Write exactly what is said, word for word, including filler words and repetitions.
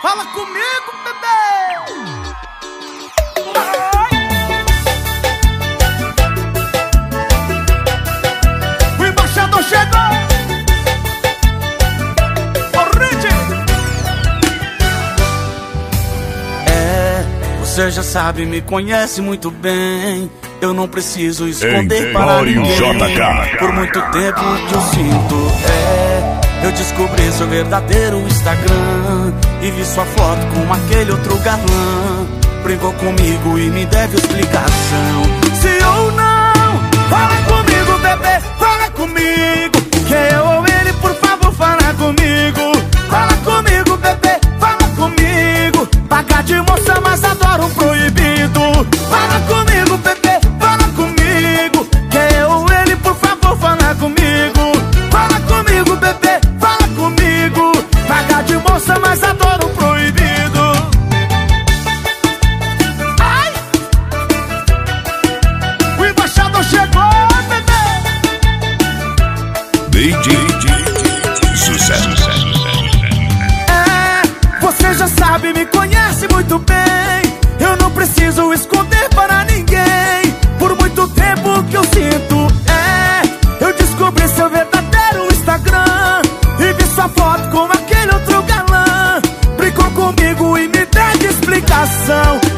Fala comigo, bebê! O embaixador chegou! É, você já sabe, me conhece muito bem. Eu não preciso esconder para ninguém. J K. Por muito tempo que eu sinto, é... Eu descobri seu verdadeiro Instagram e vi sua foto com aquele outro galã. Brincou comigo e me deve explicação. Se ou não, fala comigo, bebê, fala comigo. Que eu ou ele, por favor, fala comigo. Fala comigo, bebê, fala comigo. Pagar de moça, mas adoro um proibido. Fala comigo, bebê, fala comigo. Que eu ou ele, por favor, fala comigo. Fala comigo, bebê, fala comigo. Pagar de moça, mas adoro um proibido. Ai! O embaixador chegou, bebê. D J Sucesso. É, você já sabe, me conhece muito bem. Eu não preciso esconder para ninguém. Por muito tempo que eu sinto, é, eu descobri seu verdadeiro Instagram e vi sua foto com aquele outro galã. Brincou comigo e me deu explicação.